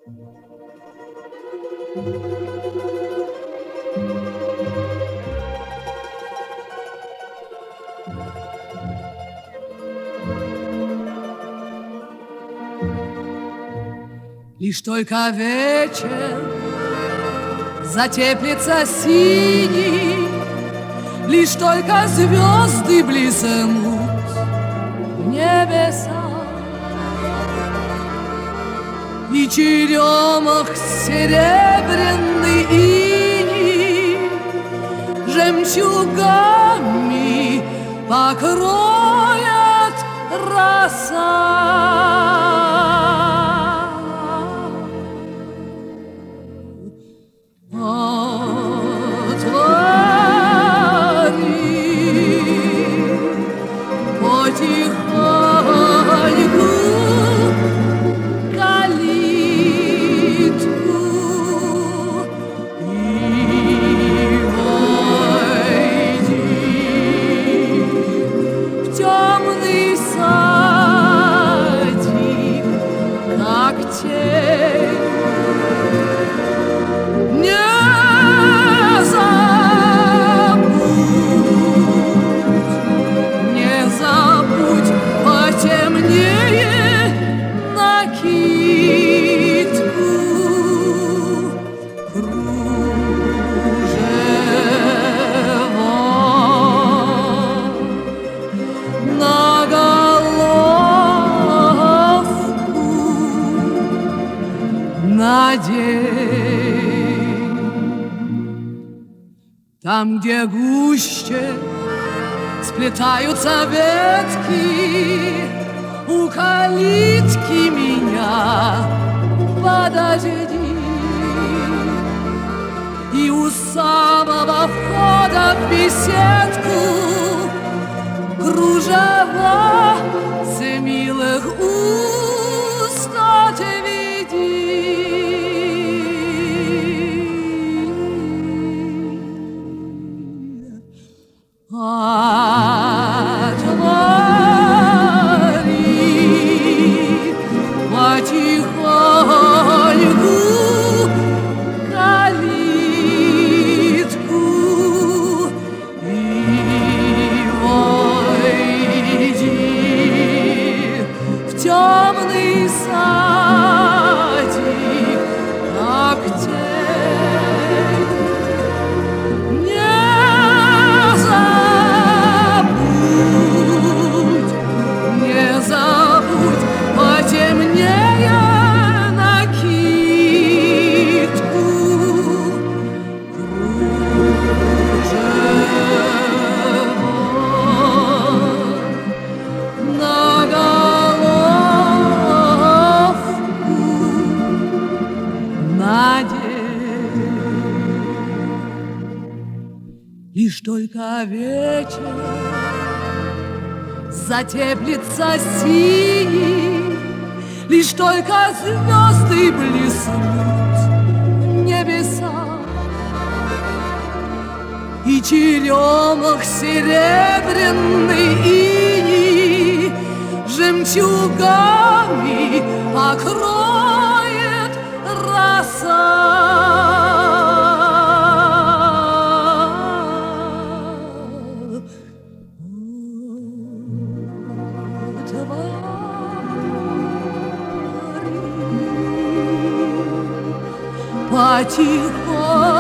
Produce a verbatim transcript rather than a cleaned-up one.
Лишь только вечер затеплится синий, лишь только звезды блеснут в небеса, и черемах серебряный иней жемчугами покроет роса. Там, где гуще сплетаются ветки, у калитки меня подожди. И у самого входа в беседку кружева с милых уст отведи. Отвори потихоньку калитку и войди в темный садик, как тень. Лишь только вечер затеплится синий, лишь только звезды блеснут в небеса, и черемах серебряный иней жемчугами покроет роса. Потихоньку